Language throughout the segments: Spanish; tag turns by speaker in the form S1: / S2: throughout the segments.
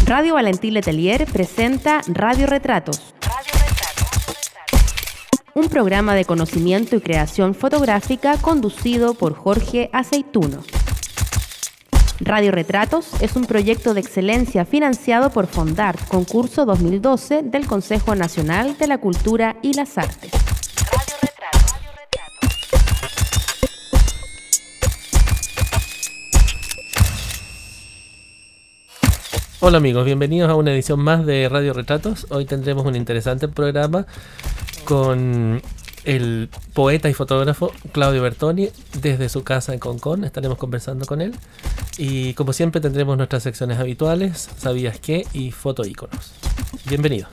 S1: Radio Valentín Letelier presenta Radio Retratos. Un programa de conocimiento y creación fotográfica conducido por Jorge Aceituno. Radio Retratos es un proyecto de excelencia financiado por Fondart, concurso 2012 del Consejo Nacional de la Cultura y las Artes.
S2: Hola amigos, bienvenidos a una edición más de Radio Retratos. Hoy tendremos un interesante programa con el poeta y fotógrafo Claudio Bertoni desde su casa en Concón. Estaremos conversando con él y como siempre tendremos nuestras secciones habituales, ¿Sabías qué? Y fotoíconos. Bienvenidos.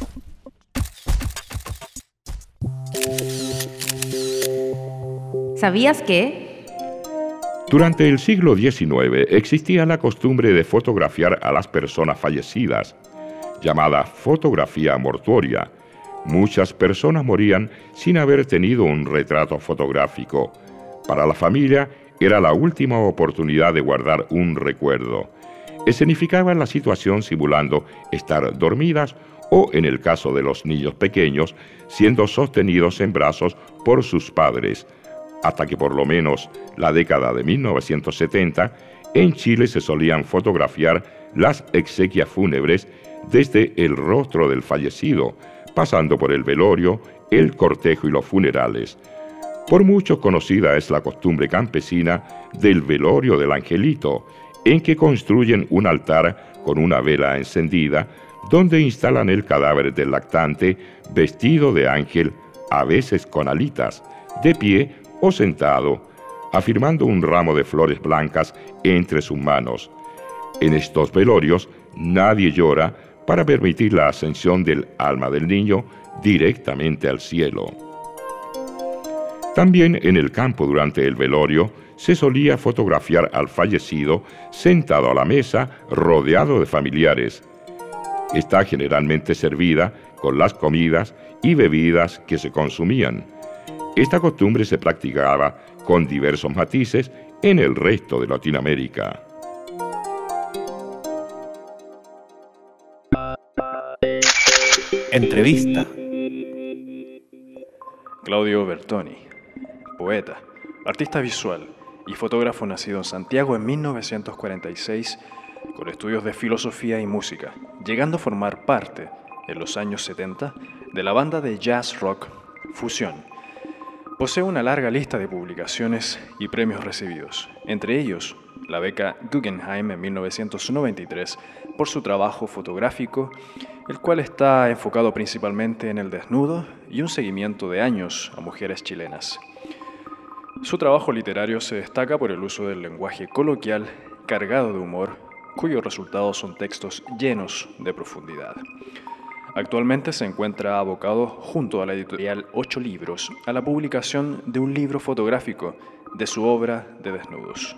S1: ¿Sabías qué?
S3: Durante el siglo XIX existía la costumbre de fotografiar a las personas fallecidas, llamada fotografía mortuoria. Muchas personas morían sin haber tenido un retrato fotográfico. Para la familia era la última oportunidad de guardar un recuerdo. Escenificaban la situación simulando estar dormidas o, en el caso de los niños pequeños, siendo sostenidos en brazos por sus padres. Hasta que por lo menos la década de 1970, en Chile se solían fotografiar las exequias fúnebres desde el rostro del fallecido, pasando por el velorio, el cortejo y los funerales. Por muchos conocida es la costumbre campesina del velorio del angelito, en que construyen un altar con una vela encendida, donde instalan el cadáver del lactante vestido de ángel, a veces con alitas, de pie o sentado, afirmando un ramo de flores blancas entre sus manos. En estos velorios nadie llora para permitir la ascensión del alma del niño directamente al cielo. También en el campo durante el velorio se solía fotografiar al fallecido sentado a la mesa rodeado de familiares. Está generalmente servida con las comidas y bebidas que se consumían. Esta costumbre se practicaba con diversos matices en el resto de Latinoamérica.
S4: Entrevista. Claudio Bertoni, poeta, artista visual y fotógrafo nacido en Santiago en 1946, con estudios de filosofía y música, llegando a formar parte, en los años 70, de la banda de jazz rock Fusión. Posee una larga lista de publicaciones y premios recibidos, entre ellos la beca Guggenheim en 1993 por su trabajo fotográfico, el cual está enfocado principalmente en el desnudo y un seguimiento de años a mujeres chilenas. Su trabajo literario se destaca por el uso del lenguaje coloquial, cargado de humor, cuyos resultados son textos llenos de profundidad. Actualmente se encuentra abocado, junto a la editorial 8 Libros, a la publicación de un libro fotográfico de su obra de desnudos.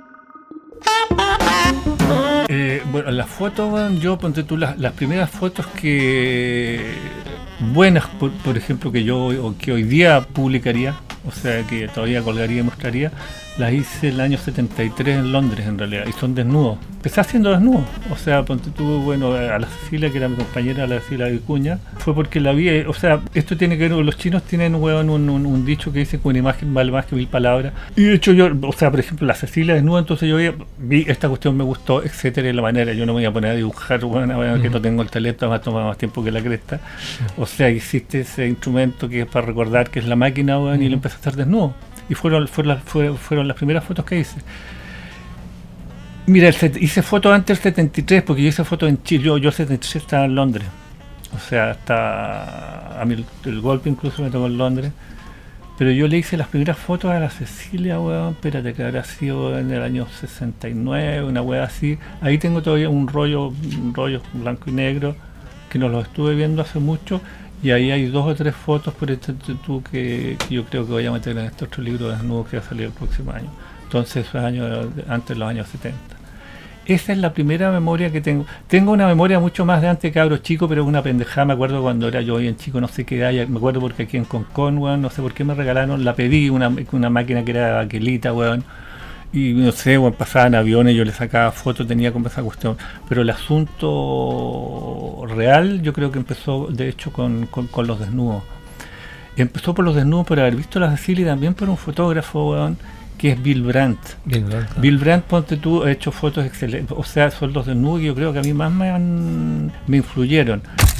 S5: Bueno, las fotos, yo ponte tú las primeras fotos que buenas, por ejemplo, que hoy día publicaría, o sea, que todavía colgaría y mostraría, las hice el año 73 en Londres, en realidad, y son desnudos. Empecé haciendo desnudos, o sea, ponte tú, bueno, a la Cecilia, que era mi compañera, a la Cecilia Vicuña, fue porque la vi, o sea, esto tiene que ver con los chinos, tienen, un dicho que dice que una imagen vale más que 1000 palabras, y de hecho yo, o sea, por ejemplo, la Cecilia desnuda, entonces yo vi esta cuestión, me gustó, etcétera, de la manera, yo no me voy a poner a dibujar, que no tengo el teléfono, me ha tomado más tiempo que la cresta, o sea, existe ese instrumento que es para recordar que es la máquina, y lo empecé a hacer desnudo. Y fueron las primeras fotos que hice. Mira, hice fotos antes del 73, porque yo hice fotos en Chile. Yo 73 estaba en Londres. O sea, hasta a mí el golpe incluso me tocó en Londres. Pero yo le hice las primeras fotos a la Cecilia, espérate, que habrá sido en el año 69, una weá así. Ahí tengo todavía un rollo blanco y negro, que nos lo estuve viendo hace mucho. Y ahí hay 2 o 3 fotos por tú que yo creo que voy a meter en este otro libro de desnudos que va a salir el próximo año. Entonces, antes de los años 70. Esa es la primera memoria que tengo. Tengo una memoria mucho más de antes, cabro chico, pero es una pendejada. Me acuerdo cuando era yo bien chico, no sé qué edad. Me acuerdo porque aquí en Concón, no sé por qué me regalaron, la pedí, una máquina que era aquelita, Y no sé, bueno, pasaban aviones, yo le sacaba fotos, tenía como esa cuestión. Pero el asunto real yo creo que empezó, de hecho, con los desnudos. Empezó por los desnudos por haber visto las de Silly, también por un fotógrafo, weón, que es Bill Brandt. Bill Brandt, ponte tú, ha hecho fotos excelentes. O sea, son los desnudos que yo creo que a mí más me influyeron.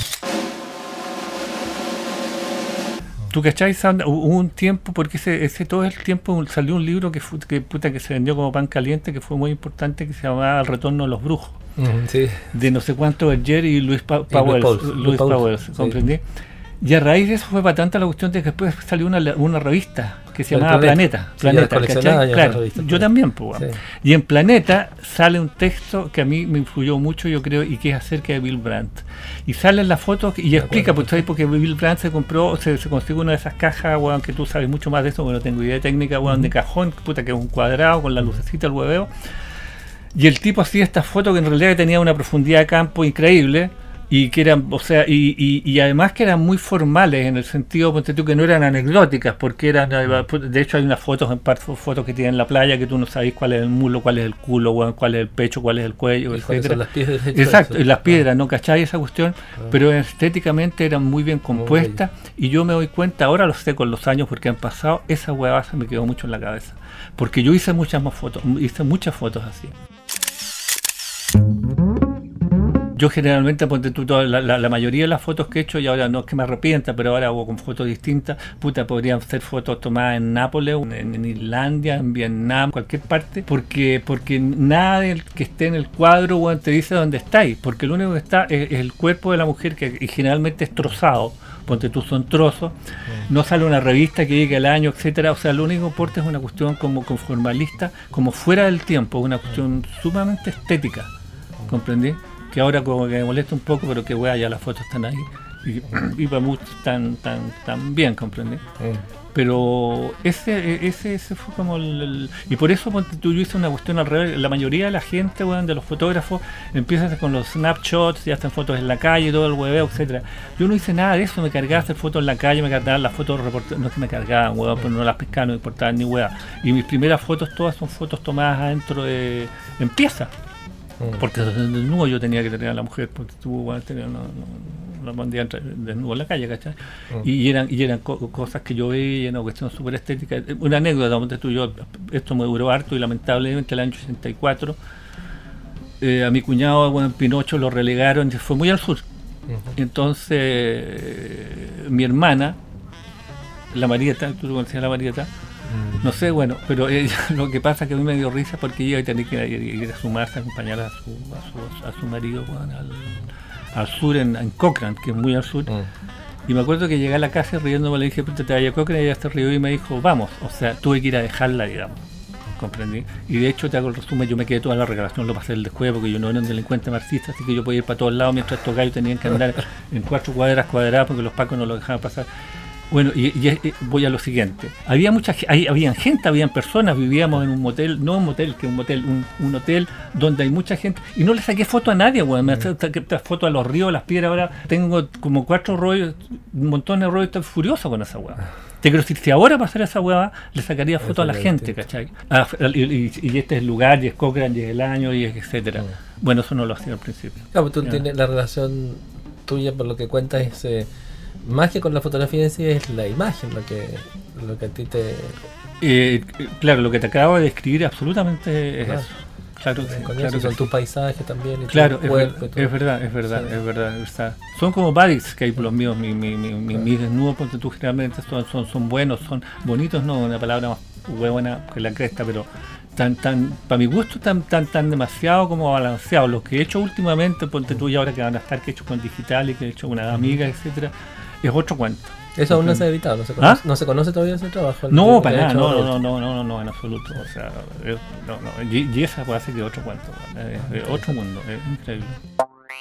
S5: ¿Tú cachai? Hubo un tiempo, porque ese todo el tiempo salió un libro que se vendió como pan caliente, que fue muy importante, que se llamaba El retorno de los brujos.
S2: Sí.
S5: De no sé cuánto Berger y Luis Pauwels, ¿comprendí?
S2: Sí.
S5: Y a raíz de eso fue para tanta la cuestión de que después salió una revista que se llamaba Planeta.
S2: Sí,
S5: Planeta, ¿cachai? Claro,
S2: revista,
S5: yo también, pues. Sí. Y en Planeta sale un texto que a mí me influyó mucho, yo creo, y que es acerca de Bill Brandt. Y salen las fotos y explica, pues, porque Bill Brandt se consiguió una de esas cajas, weón, que tú sabes mucho más de eso, porque no tengo idea técnica, weón, de cajón, puta, que es un cuadrado con la lucecita, el hueveo. Y el tipo hacía estas fotos que en realidad tenía una profundidad de campo increíble. Y que eran, o sea, y además que eran muy formales, en el sentido, ponte tú, que no eran anecdóticas, porque eran, de hecho hay unas fotos que tienen en la playa que tú no sabes cuál es el muslo, cuál es el culo, cuál es el pecho, cuál es el cuello, etcétera.
S2: Las piedras,
S5: exacto, y las piedras, ¿no cachai esa cuestión? Pero estéticamente eran muy bien compuestas, y yo me doy cuenta, ahora lo sé con los años porque han pasado, esa huevada se me quedó mucho en la cabeza, porque yo hice muchas fotos así. Yo generalmente, ponte tú, la mayoría de las fotos que he hecho, y ahora no es que me arrepienta, pero ahora hago con fotos distintas, podrían ser fotos tomadas en Nápoles, en Islandia, en Vietnam, cualquier parte, porque nada del que esté en el cuadro, bueno, te dice dónde estáis, porque lo único que está es el cuerpo de la mujer, que generalmente es trozado, ponte tú, son trozos, no sale una revista que diga el año, etcétera, o sea, lo único que importa es una cuestión como conformalista, como fuera del tiempo, una cuestión sumamente estética, ¿comprendí? Que ahora como que me molesta un poco, pero que ya las fotos están ahí y para muchos están bien, ¿comprendí? Pero ese fue como y por eso yo hice una cuestión al revés. La mayoría de la gente, de los fotógrafos, empiezan con los snapshots, ya están fotos en la calle, todo el hueveo, etcétera. Yo no hice nada de eso, me cargaba hacer fotos en la calle, me cargaban las fotos, no es que me cargaban, pero no las pescaban, no me importaban ni hueá. Y mis primeras fotos todas son fotos tomadas adentro en pieza. Porque desnudo yo tenía que tener a la mujer, porque tuvo no mandía desnudo en la calle, ¿cachai? Y eran cosas que yo veía, una cuestión súper estética. Una anécdota, donde esto me duró harto y lamentablemente el año 84 a mi cuñado, en Pinocho, lo relegaron, fue muy al sur. Entonces mi hermana, la Marieta, ¿tú conocías a la Marieta? No sé, pero ella, lo que pasa es que a mí me dio risa porque ella tenía que ir a sumarse, a acompañar a su marido al sur, en Cochrane, que es muy al sur. Y me acuerdo que llegué a la casa riéndome, le dije, te vaya a Cochrane, y ella se rió y me dijo, vamos, o sea, tuve que ir a dejarla, digamos. ¿Comprendí? Y de hecho, te hago el resumen, yo me quedé toda la regalación, lo pasé el descueve porque yo no era un delincuente marxista, así que yo podía ir para todos lados mientras estos gallos tenían que andar en 4 cuadras cuadradas porque los pacos no lo dejaban pasar. Bueno, y voy a lo siguiente. Habían gente, habían personas, vivíamos en un motel, no un motel, que un motel, un hotel donde hay mucha gente, y no le saqué foto a nadie, me saqué foto a los ríos, a las piedras. Ahora tengo como 4 rollos, un montón de rollos, estoy furioso con esa hueá. Te quiero decir, si ahora para hacer esa hueá, le sacaría foto a la gente, ¿cachai? Y este es el lugar, y es Cochrane, y es el año, y es etcétera. Bueno, eso no lo hacía al principio.
S2: Claro, tú tienes la relación tuya, por lo que cuentas, es... más que con la fotografía en sí, es la imagen lo que a ti te...
S5: claro, lo que te acabo de describir absolutamente es eso. Claro,
S2: claro, son tus paisajes también. Y
S5: claro,
S2: tu cuerpo,
S5: es verdad. Son como bodyscape los míos, mis desnudos, porque tú generalmente son buenos, son bonitos, no una palabra más huevona que la cresta, pero para mi gusto tan demasiado como balanceados. Los que he hecho últimamente, ponte tú, y ahora que van a estar, que he hecho con digital y que he hecho con una amiga, etcétera, es otro cuento.
S2: Eso aún no se ha editado, no se conoce todavía ese trabajo.
S5: No, para nada, no, en absoluto. O sea, y esa puede ser que otro cuento, otro mundo, es increíble.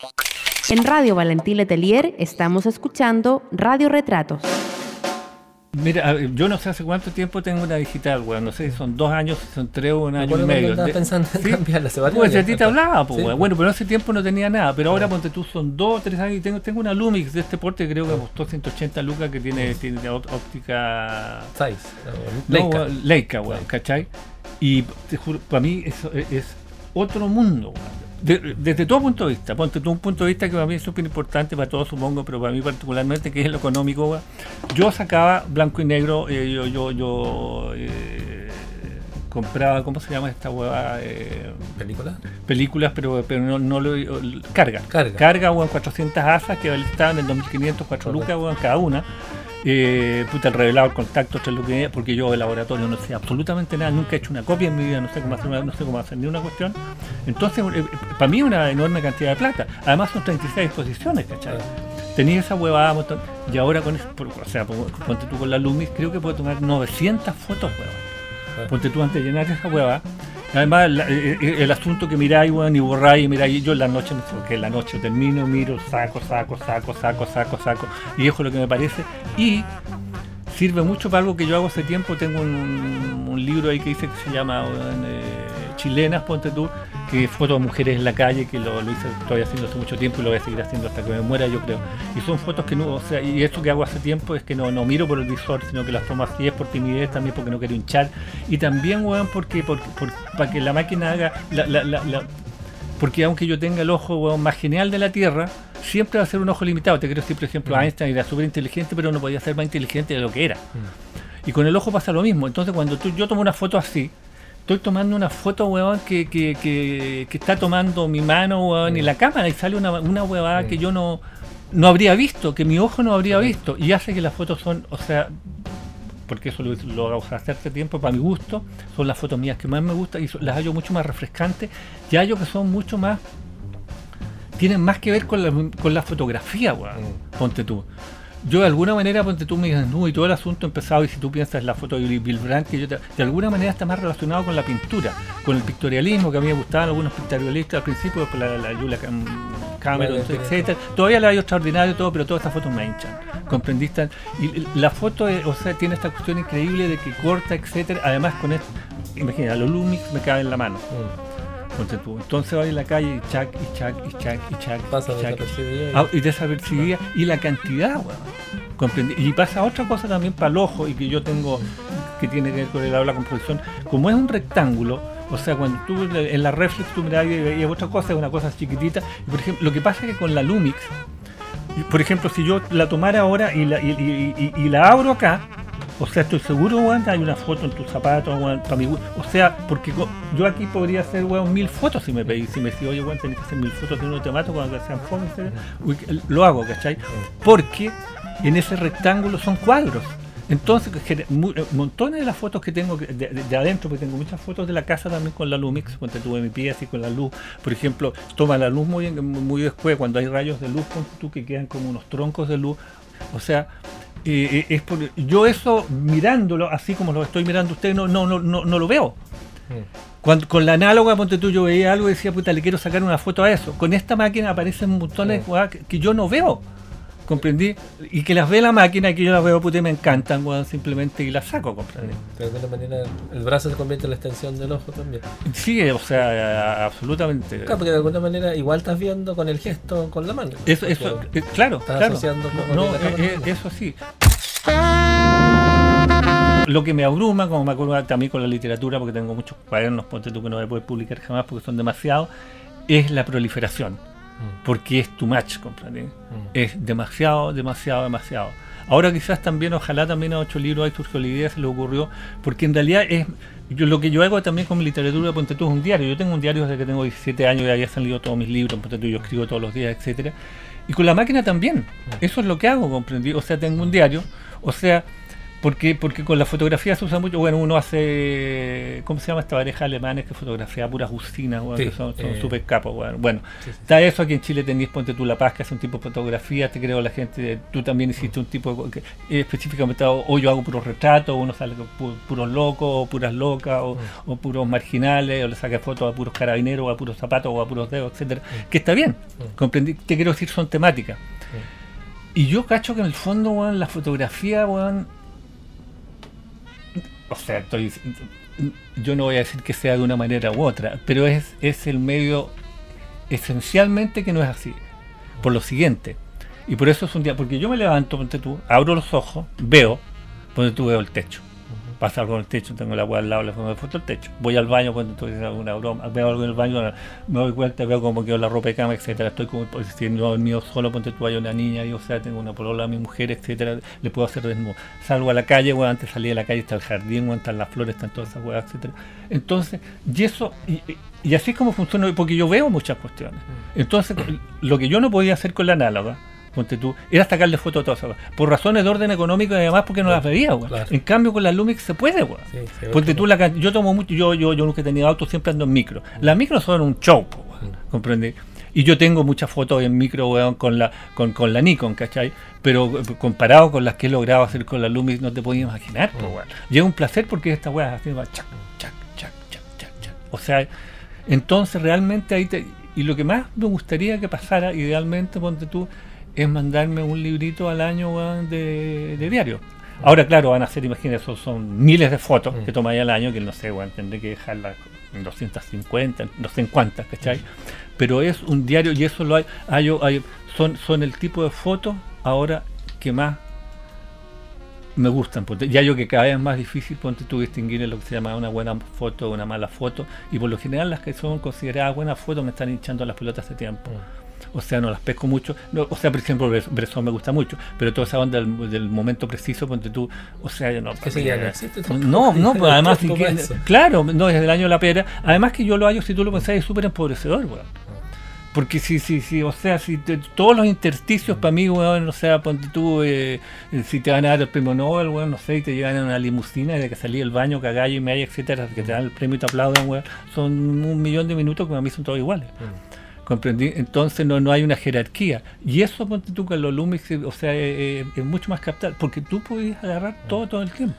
S1: En Radio Valentín Letelier estamos escuchando Radio Retratos.
S5: Mira, yo no sé hace cuánto tiempo tengo una digital, weón. No sé si son 2 años, si son 3 o un año y medio.
S2: Estaba pensando en cambiarla hace varios
S5: pues
S2: años.
S5: a ti te hablaba, pues,
S2: Sí.
S5: weón. Bueno, pero en ese tiempo no tenía nada. Pero ahora, ponte tú, son 2 o 3 años y tengo una Lumix de este porte que creo que costó 180 lucas, que tiene óptica...
S2: Size.
S5: No, Leica, weón, ¿cachai? Y te juro, para mí eso es otro mundo, weón. Desde todo punto de vista, ponte tú un punto de vista que para mí es súper importante, para todos supongo, pero para mí particularmente, que es lo económico, weón. Yo sacaba blanco y negro, yo compraba, ¿cómo se llama esta hueva? Películas, pero no lo... Carga, weón, 400 asas que estaban en 2.500, 4 lucas, weón, cada una. El revelador, el contacto, 3 lucas, porque yo de laboratorio no sé absolutamente nada, nunca he hecho una copia en mi vida, no sé cómo hacer ni una cuestión. Entonces, para mí una enorme cantidad de plata. Además son 36 exposiciones, ¿cachai? Tenía esa huevada, y ahora con eso, o sea, ponte tú con la Lumix, creo que puedo tomar 900 fotos, huevón. Ponte tú antes de llenar esa huevada. Además, el asunto que miráis, weón, y borráis, yo en la noche, porque en la noche termino, miro, saco, y dejo lo que me parece, y sirve mucho para algo que yo hago hace tiempo. Tengo un libro ahí que dice que se llama Chilenas, ponte tú, que fotos de mujeres en la calle, que lo hice, estoy haciendo hace mucho tiempo y lo voy a seguir haciendo hasta que me muera, yo creo. Y son fotos que no, o sea, y esto que hago hace tiempo es que no miro por el visor, sino que las tomo así, es por timidez, también porque no quiero hinchar, y también, weón, porque para que la máquina haga porque aunque yo tenga el ojo, weón, más genial de la Tierra, siempre va a ser un ojo limitado. Te quiero decir, por ejemplo, Einstein era súper inteligente, pero no podía ser más inteligente de lo que era. Y con el ojo pasa lo mismo. Entonces, cuando yo tomo una foto así, estoy tomando una foto, weón, que está tomando mi mano, weón, y la cámara, y sale una huevada que yo no habría visto, que mi ojo no habría visto, y hace que las fotos son, o sea, porque eso lo hago hace tiempo, para mi gusto, son las fotos mías que más me gustan, y las hallo mucho más refrescantes, y hallo que son mucho más, tienen más que ver con la fotografía, weón, ponte tú. Yo de alguna manera, ponte tú, me desnudo y todo el asunto empezado, y si tú piensas en la foto de Bill Brandt, que de alguna manera está más relacionado con la pintura, con el pictorialismo, que a mí me gustaban algunos pictorialistas al principio, después la Julia Cameron, etcétera. Todavía la hay extraordinario todo, pero todas estas fotos me hinchan, ¿comprendiste? Y la foto, o sea, tiene esta cuestión increíble de que corta, etcétera. Además, con esto, imagina, los Lumix me caben en la mano. Entonces voy en la calle y chac.
S2: Pasa
S5: desapercibida, y la cantidad, weón. ¿Comprendí? Y pasa otra cosa también para el ojo, y que yo tengo, que tiene que ver con la composición. Como es un rectángulo, o sea, cuando tú en la reflex tú miras y veías otra cosa, es una cosa chiquitita. Y por ejemplo, lo que pasa es que con la Lumix, por ejemplo, si yo la tomara ahora y la abro acá, o sea, estoy seguro, weón, hay una foto en tus zapatos, weón, para mi gusto. O sea, porque yo aquí podría hacer, weón, 1000 fotos si me pedís. Si me decís, oye, weón, tenés que hacer 1000 fotos de uno te mato cuando sean fotos, lo hago, ¿cachai? Porque en ese rectángulo son cuadros. Entonces, montones de las fotos que tengo de adentro, porque tengo muchas fotos de la casa también con la Lumix, cuando tuve mi pie así con la luz. Por ejemplo, toma la luz muy después, cuando hay rayos de luz, tú que quedan como unos troncos de luz. O sea, yo eso mirándolo así como lo estoy mirando ustedes no lo veo. Cuando con la análoga, ponte tú, yo veía algo y decía, puta, le quiero sacar una foto a eso. Con esta máquina aparecen montones de cosas que yo no veo, comprendí, y que las ve la máquina y que yo las veo, puta, y me encantan, bueno, simplemente, y las saco, comprendí.
S2: De alguna manera el brazo se convierte en la extensión del ojo también.
S5: Sí, o sea, absolutamente.
S2: Claro, porque de alguna manera igual estás viendo con el gesto con la mano.
S5: Eso claro,
S2: estás
S5: claro.
S2: asociando
S5: Eso sí. Lo que me abruma, como me acuerdo también con la literatura, porque tengo muchos cuadernos, ponte tú, que no voy a poder publicar jamás porque son demasiados, es la proliferación. Porque es too much, ¿comprendí? Es demasiado. Ahora quizás también, ojalá también a 8 libros ahí surgió la idea, se le ocurrió, porque en realidad lo que yo hago también con mi literatura, ponte tú, es un diario. Yo tengo un diario desde que tengo 17 años, ya había salido todos mis libros, ponte tú, yo escribo todos los días, etcétera. Y con la máquina también, eso es lo que hago, ¿comprendí? O sea, tengo un diario, o sea, porque con la fotografía se usa mucho, bueno, uno hace, ¿cómo se llama esta pareja alemanes que fotografía puras usinas, bueno, sí, que son súper capos, bueno, está eso. Aquí en Chile tenéis, ponte tú, La Paz, que hace un tipo de fotografía, te creo la gente, tú también hiciste un tipo que específicamente, o yo hago puros retratos, uno sale puros locos, o puras locas, o puros marginales, o le saca fotos a puros carabineros, o a puros zapatos, o a puros dedos, etcétera, que está bien, comprendí, te quiero decir, son temáticas. Y yo cacho que en el fondo, la fotografía, o sea, yo no voy a decir que sea de una manera u otra, pero es el medio esencialmente que no es así. Por lo siguiente, y por eso es un día, porque yo me levanto, ponte tú, abro los ojos, veo el techo. Pasa algo en el techo, tengo la hueá al lado, le pongo foto al techo. Voy al baño cuando estoy haciendo alguna broma, veo algo en el baño, me doy cuenta, veo como quedó la ropa de cama, etcétera. Estoy como, si no dormido solo, ponte tú, hay una niña, y, o sea, tengo una polola a mi mujer, etcétera, le puedo hacer desnudo. Salgo a la calle, weón, antes salí de la calle, está el jardín, weón, están las flores, están todas esas weas, etcétera. Entonces, y eso, y así es como funciona, porque yo veo muchas cuestiones. Entonces, lo que yo no podía hacer con la análoga, ponte tú, era sacarle fotos a todas esas cosas. Por razones de orden económico y además porque no las veía, güey. Claro. En cambio con la Lumix se puede, güey. Sí, ponte tú, yo tomo mucho, yo nunca he tenido auto, siempre ando en micro. Las micros son un show, güey, ¿comprendí? Y yo tengo muchas fotos en micro, weón, con la Nikon, ¿cachai? Pero comparado con las que he logrado hacer con la Lumix, no te podías imaginar, weón. Y es un placer porque esta weá así va chac, chac, chac, chac, chac, chac. O sea, entonces realmente ahí y lo que más me gustaría que pasara, idealmente, ponte tú, es mandarme un librito al año, weón, de diario. Ahora, claro, van a ser, imagínate, son miles de fotos que tomáis al año, que no sé, weón, tendré que dejarlas en 250, no sé en cuántas, ¿cachai? Pero es un diario y eso lo son el tipo de fotos ahora que más me gustan. Ya yo que cada vez es más difícil, ponte tú, distinguir lo que se llama una buena foto o una mala foto, y por lo general las que son consideradas buenas fotos me están hinchando las pelotas hace tiempo. O sea, no las pesco mucho. No, o sea, por ejemplo, Bresson me gusta mucho, pero toda esa onda del momento preciso, ponte tú, o sea, yo no.
S2: Que se ya no existe.
S5: No, pues además, claro, no, desde el año de la pera. Además que yo lo hallo, si tú lo pensás, es súper empobrecedor, weón. Porque o sea, todos los intersticios para mí, weón, o sea, ponte tú, si te van a dar el premio Nobel, weón, no sé, y te llevan en una limusina de que salí del baño, cagallo y media, etcétera, que te dan el premio y te aplauden, weón, son 1.000.000 de minutos que para mí son todos iguales. ¿Comprendí? Entonces no hay una jerarquía. Y eso, ponte tú, con los Lumix, o sea, es mucho más captar, porque tú podías agarrar todo el tiempo.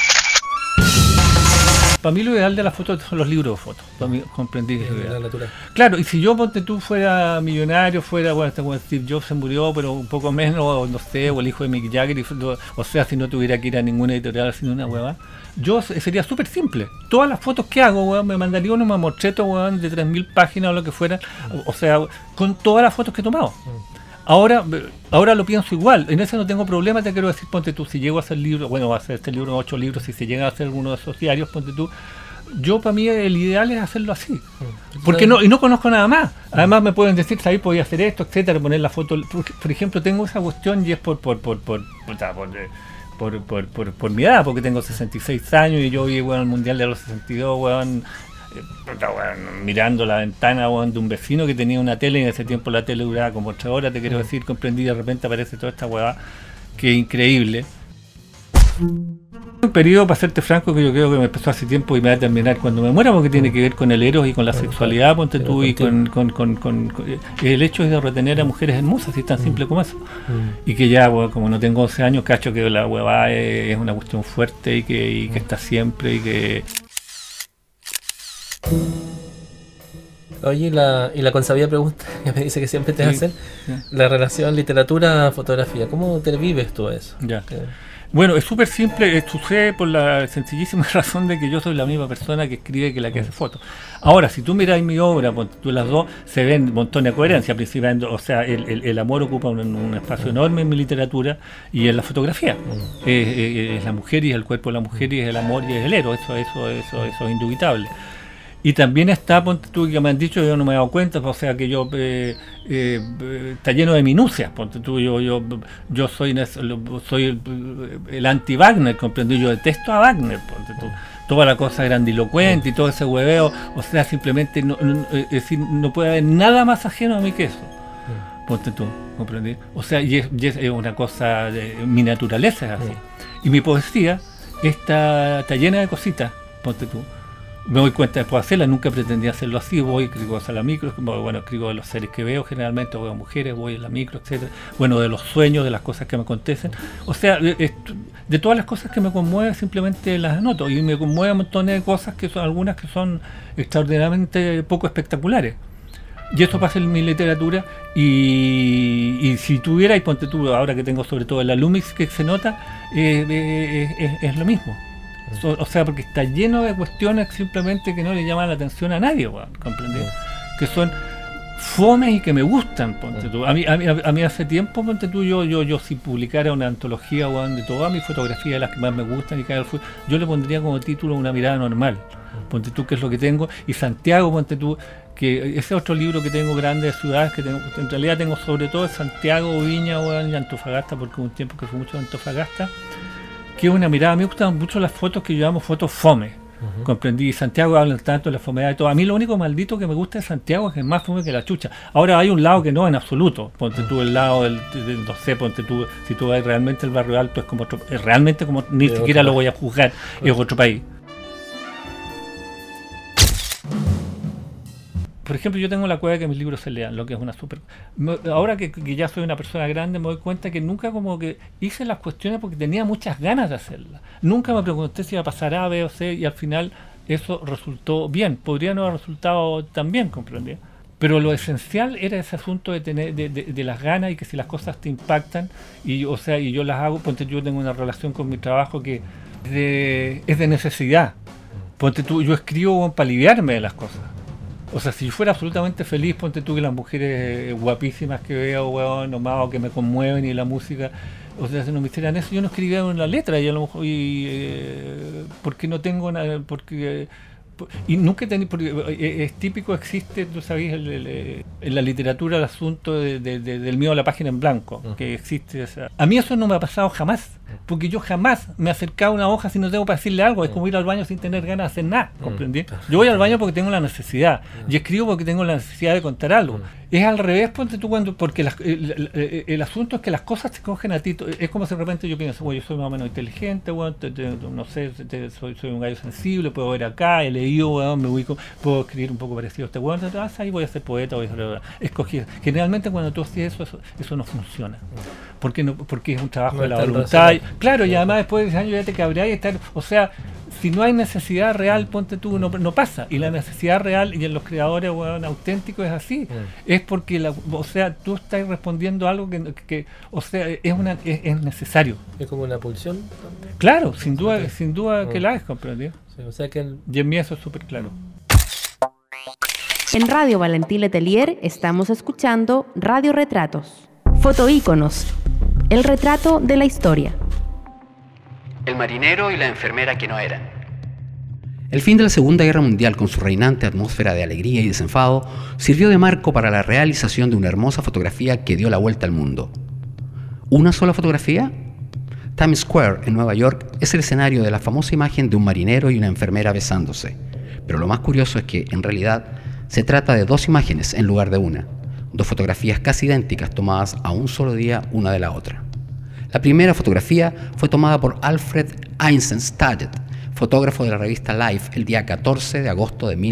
S5: Para mí lo ideal de las fotos son los libros de fotos. Para mí, comprendí que es ideal. Claro, y si yo, ponte tú, fuera millonario, bueno, Steve Jobs se murió, pero un poco menos, o no sé, o el hijo de Mick Jagger, o sea, si no tuviera que ir a ninguna editorial sino una hueva, yo sería súper simple. Todas las fotos que hago, weón, me mandaría unos mamorchetos, weón, de 3.000 páginas o lo que fuera, o sea, con todas las fotos que he tomado. Ahora lo pienso igual, en eso no tengo problema, te quiero decir, ponte tú, si llego a hacer libros, bueno, va a ser este libro 8 libros, si se llega a hacer alguno de esos diarios, ponte tú, yo para mí el ideal es hacerlo así, porque no conozco nada más. Además me pueden decir, ahí podía hacer esto, etcétera, poner la foto, por ejemplo, tengo esa cuestión y es por mi edad, porque tengo 66 años y yo vi, bueno, el Mundial de los 62, weón, mirando la ventana, weón, de un vecino que tenía una tele, y en ese tiempo la tele duraba como 8 horas, te quiero decir, comprendí, de repente aparece toda esta weá, que es increíble. Un periodo, para serte franco, que yo creo que me empezó hace tiempo y me va a terminar cuando me muera, porque tiene que ver con el eros y con la sexualidad, ponte tú, y con el hecho de retener a mujeres hermosas, y es tan simple como eso. Y que ya, bueno, como no tengo 11 años, cacho que la huevada es una cuestión fuerte y que está siempre, y que...
S2: Oye, y la consabida pregunta que me dice que siempre te hacen, la relación literatura-fotografía, ¿cómo te vives tú eso?
S5: Ya. Bueno, es súper simple, sucede por la sencillísima razón de que yo soy la misma persona que escribe que la que hace fotos. Ahora, si tú miras mi obra, tú las dos, se ven un montón de coherencia, principalmente, o sea, el amor ocupa un espacio enorme en mi literatura y en la fotografía. Es la mujer y es el cuerpo de la mujer y es el amor y es el héroe, eso es indubitable. Y también está, ponte tú, que me han dicho, yo no me he dado cuenta, o sea, que yo está lleno de minucias, ponte tú, yo soy el anti-Wagner, comprendí, yo detesto a Wagner, ponte tú, toda la cosa grandilocuente y todo ese hueveo, o sea, simplemente es decir, no puede haber nada más ajeno a mí que eso, ponte tú, comprendí, o sea, y es una cosa, mi naturaleza es así, y mi poesía está llena de cositas, ponte tú. Me doy cuenta después de hacerla, nunca pretendía hacerlo así, escribo a la micro, bueno, escribo de los seres que veo, generalmente veo mujeres, voy a la micro, etcétera, bueno, de los sueños, de las cosas que me acontecen, o sea, de todas las cosas que me conmueven simplemente las anoto, y me conmueven montones de cosas que son, algunas que son extraordinariamente poco espectaculares, y eso pasa en mi literatura, y si tuviera, y ponte tú, ahora que tengo sobre todo la Lumix que se nota, es lo mismo. O sea, porque está lleno de cuestiones simplemente que no le llaman la atención a nadie, weón, ¿comprendí? Que son fomes y que me gustan, ponte tú. A mí hace tiempo, ponte tú, yo si publicara una antología, weón, de todas mis fotografías, las que más me gustan y yo le pondría como título Una mirada normal, ponte tú, que es lo que tengo, y Santiago, ponte tú, que ese otro libro que tengo grande de ciudades, que tengo, en realidad tengo sobre todo Santiago, Viña, weón, y Antofagasta, porque hubo un tiempo que fue mucho de Antofagasta, que es una mirada. A mí me gustan mucho las fotos que yo llamo fotos fome. Comprendí. Santiago hablan tanto de la fomedad y todo. A mí lo único maldito que me gusta de Santiago es que es más fome que la chucha. Ahora hay un lado que no en absoluto. Ponte tú el lado no sé, ponte tú, si tú vas realmente el Barrio Alto es como otro, es realmente como ni siquiera lo voy a juzgar, es otro país. Por ejemplo, yo tengo la cueva de que mis libros se lean, lo que es una súper... Ahora que ya soy una persona grande, me doy cuenta que nunca como que hice las cuestiones porque tenía muchas ganas de hacerlas. Nunca me pregunté si iba a pasar A, B o C, y al final eso resultó bien. Podría no haber resultado tan bien, comprendí. Pero lo esencial era ese asunto de tener de las ganas, y que si las cosas te impactan, y yo las hago, ponte, yo tengo una relación con mi trabajo que es de necesidad. Ponte tú, yo escribo para aliviarme de las cosas. O sea, si yo fuera absolutamente feliz, ponte tú que las mujeres guapísimas que veo, weón, nomás, o que me conmueven, y la música, o sea, si no me hicieran eso, yo no escribiría una letra, y a lo mejor, porque no tengo nada, y nunca he tenido, porque es típico, existe, tú sabes, en la literatura el asunto del miedo a la página en blanco, que existe. O sea, a mí eso no me ha pasado jamás, porque yo jamás me he acercado a una hoja si no tengo para decirle algo. Es como ir al baño sin tener ganas de hacer nada, ¿comprendí? Yo voy al baño porque tengo la necesidad, y escribo porque tengo la necesidad de contar algo. Es al revés, ponte tú, porque el asunto es que las cosas te cogen a ti. Es como si de repente yo pienso, bueno, yo soy más o menos inteligente, bueno, no sé, soy un gallo sensible, puedo ver acá, he leído, bueno, me ubico, puedo escribir un poco parecido a este bueno, ahí voy a ser poeta, voy a ser escogido. Generalmente cuando tú haces eso no funciona. Porque es un trabajo de la voluntad. Claro, y además después de 10 años ya te cabreás y estar, o sea, si no hay necesidad real, ponte tú, no pasa. Y la necesidad real, y en los creadores, bueno, auténticos, es así. Es porque o sea, tú estás respondiendo a algo que o sea, es necesario.
S2: Es como una pulsión.
S5: Claro, sin duda que la es, ¿comprendido?
S2: Sí, o sea que
S5: y en mí eso es súper claro.
S1: En Radio Valentín Letelier estamos escuchando Radio Retratos. Fotoíconos. El retrato de la historia.
S6: El marinero y la enfermera que no eran.
S7: El fin de la Segunda Guerra Mundial, con su reinante atmósfera de alegría y desenfado, sirvió de marco para la realización de una hermosa fotografía que dio la vuelta al mundo. ¿Una sola fotografía? Times Square, en Nueva York, es el escenario de la famosa imagen de un marinero y una enfermera besándose. Pero lo más curioso es que, en realidad, se trata de dos imágenes en lugar de una. Dos fotografías casi idénticas, tomadas a un solo día una de la otra. La primera fotografía fue tomada por Alfred Eisenstadt, fotógrafo de la revista Life, el día 14 de agosto de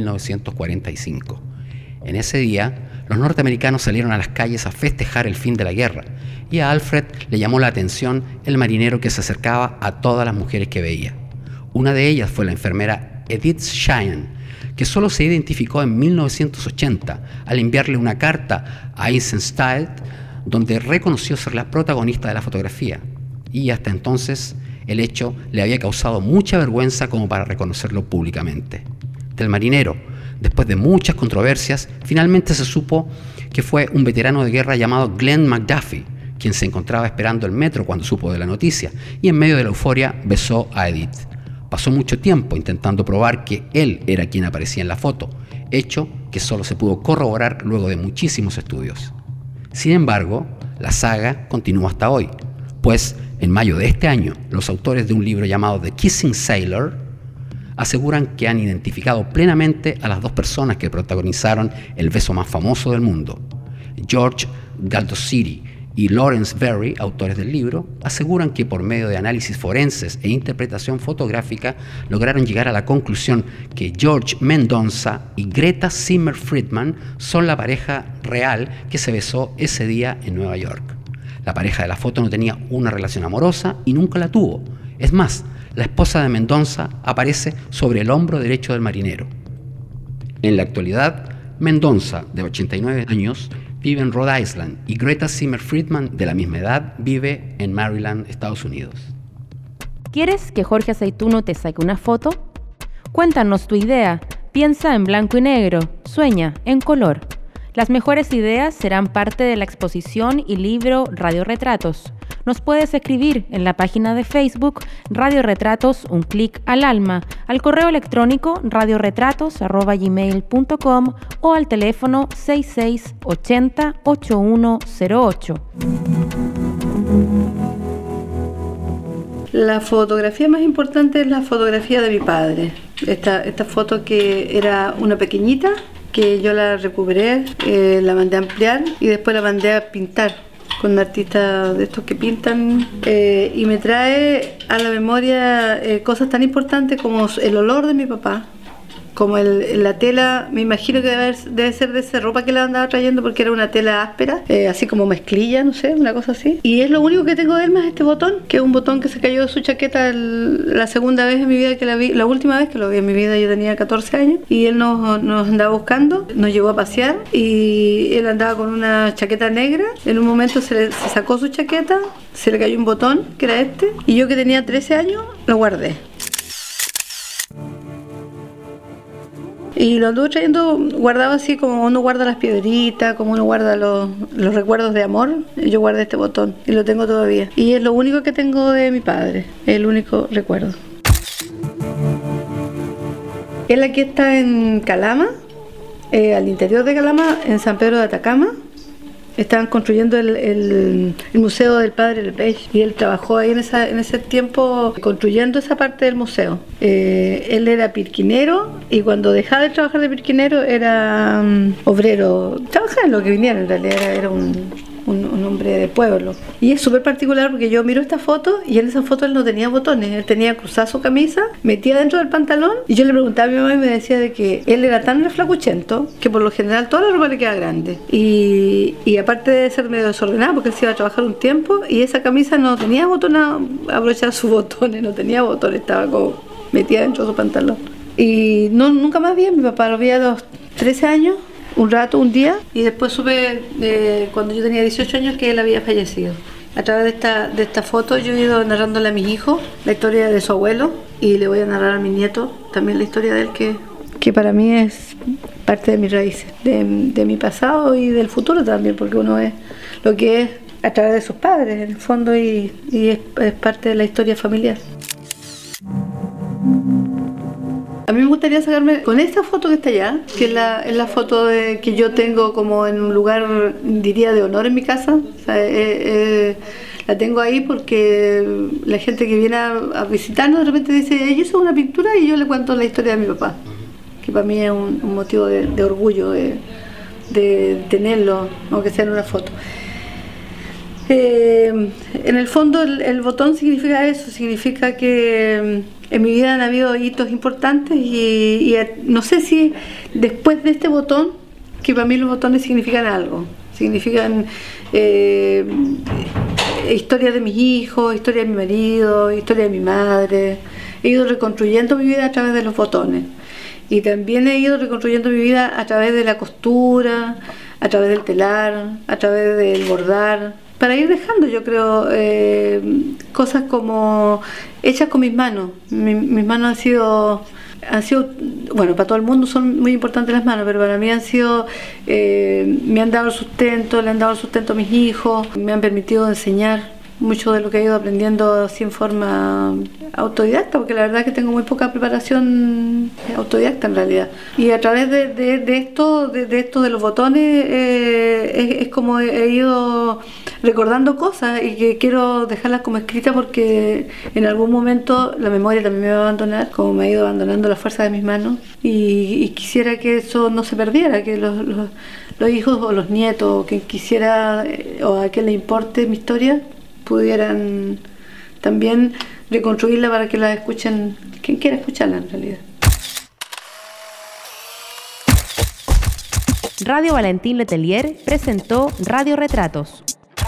S7: 1945. En ese día, los norteamericanos salieron a las calles a festejar el fin de la guerra, y a Alfred le llamó la atención el marinero que se acercaba a todas las mujeres que veía. Una de ellas fue la enfermera Edith Sheehan, que solo se identificó en 1980 al enviarle una carta a Eisenstadt donde reconoció ser la protagonista de la fotografía, y hasta entonces el hecho le había causado mucha vergüenza como para reconocerlo públicamente. Del marinero, después de muchas controversias, finalmente se supo que fue un veterano de guerra llamado Glenn McDuffie, quien se encontraba esperando el metro cuando supo de la noticia, y en medio de la euforia besó a Edith. Pasó mucho tiempo intentando probar que él era quien aparecía en la foto, hecho que solo se pudo corroborar luego de muchísimos estudios. Sin embargo, la saga continúa hasta hoy, pues en mayo de este año, los autores de un libro llamado The Kissing Sailor aseguran que han identificado plenamente a las dos personas que protagonizaron el beso más famoso del mundo. George Galdosseri y Lawrence Berry, autores del libro, aseguran que por medio de análisis forenses e interpretación fotográfica lograron llegar a la conclusión que George Mendoza y Greta Zimmer-Friedman son la pareja real que se besó ese día en Nueva York. La pareja de la foto no tenía una relación amorosa y nunca la tuvo. Es más, la esposa de Mendoza aparece sobre el hombro derecho del marinero. En la actualidad, Mendoza, de 89 años, vive en Rhode Island, y Greta Zimmer-Friedman, de la misma edad, vive en Maryland, Estados Unidos.
S1: ¿Quieres que Jorge Aceituno te saque una foto? Cuéntanos tu idea. Piensa en blanco y negro. Sueña en color. Las mejores ideas serán parte de la exposición y libro Radioretratos. Nos puedes escribir en la página de Facebook Radioretratos, un clic al alma, al correo electrónico radioretratos@gmail.com o al teléfono 6680-8108.
S8: La fotografía más importante es la fotografía de mi padre. Esta foto que era una pequeñita, que yo la recuperé, la mandé a ampliar y después la mandé a pintar con un artista de estos que pintan, y me trae a la memoria cosas tan importantes como el olor de mi papá, como la tela. Me imagino que debe ser de esa ropa que le andaba trayendo, porque era una tela áspera, así como mezclilla, no sé, una cosa así. Y es lo único que tengo de él, más este botón, que es un botón que se cayó de su chaqueta la segunda vez en mi vida que la vi. La última vez que lo vi en mi vida yo tenía 14 años y él nos andaba buscando, nos llevó a pasear y él andaba con una chaqueta negra. En un momento se sacó su chaqueta, se le cayó un botón, que era este, y yo, que tenía 13 años, lo guardé. Y lo anduve trayendo guardado así como uno guarda las piedritas, como uno guarda los recuerdos de amor. Yo guardé este botón y lo tengo todavía. Y es lo único que tengo de mi padre, el único recuerdo. Él aquí está en Calama, al interior de Calama, en San Pedro de Atacama. Estaban construyendo el museo del padre Lepage y él trabajó ahí en ese tiempo construyendo esa parte del museo. Él era pirquinero y cuando dejaba de trabajar de pirquinero era obrero. Trabajaba en lo que viniera, en realidad era un hombre de pueblo. Y es súper particular porque yo miro esta foto y en esa foto él no tenía botones, él tenía cruzada su camisa, metida dentro del pantalón, y yo le preguntaba a mi mamá y me decía de que él era tan flacuchento que por lo general toda la ropa le queda grande. Y aparte de ser medio desordenado, porque él se iba a trabajar un tiempo y esa camisa no tenía botón a abrochar sus botones, no tenía botones, estaba como metida dentro de su pantalón. Y nunca más vi a mi papá, lo vi a los 13 años. Un rato, un día, y después supe cuando yo tenía 18 años que él había fallecido. A través de esta foto yo he ido narrándole a mis hijos la historia de su abuelo, y le voy a narrar a mi nieto también la historia de él, que para mí es parte de mis raíces, de mi pasado y del futuro también, porque uno es lo que es a través de sus padres en el fondo, y es parte de la historia familiar. A mí me gustaría sacarme con esta foto que está allá, que es la foto que yo tengo como en un lugar, diría, de honor en mi casa. O sea, la tengo ahí porque la gente que viene a visitarnos de repente dice, yo hice una pintura, y yo le cuento la historia de mi papá, que para mí es un motivo de orgullo de tenerlo, aunque sea en una foto. En el fondo el botón significa eso, significa que en mi vida han habido hitos importantes y no sé si después de este botón, que para mí los botones significan algo, significan historia de mis hijos, historia de mi marido, historia de mi madre. He ido reconstruyendo mi vida a través de los botones, y también he ido reconstruyendo mi vida a través de la costura, a través del telar, a través del bordar, para ir dejando, yo creo, cosas como hechas con mis manos. Mis manos han sido, bueno, para todo el mundo son muy importantes las manos, pero para mí me han dado el sustento, le han dado el sustento a mis hijos, me han permitido enseñar mucho de lo que he ido aprendiendo así en forma autodidacta, porque la verdad es que tengo muy poca preparación autodidacta en realidad. Y a través de esto de los botones es como he ido recordando cosas, y que quiero dejarlas como escritas, porque en algún momento la memoria también me va a abandonar, como me ha ido abandonando la fuerza de mis manos, y quisiera que eso no se perdiera, que los hijos o los nietos, o quien quisiera o a quien le importe mi historia, pudieran también reconstruirla para que la escuchen quien quiera escucharla en realidad.
S1: Radio Valentín Letelier presentó Radioretratos.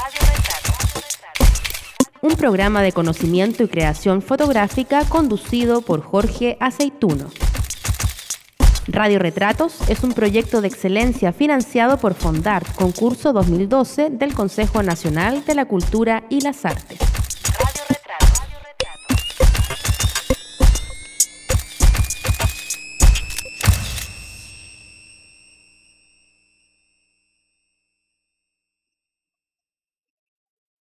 S1: Un programa de conocimiento y creación fotográfica conducido por Jorge Aceituno. Radioretratos es un proyecto de excelencia financiado por Fondart, concurso 2012 del Consejo Nacional de la Cultura y las Artes.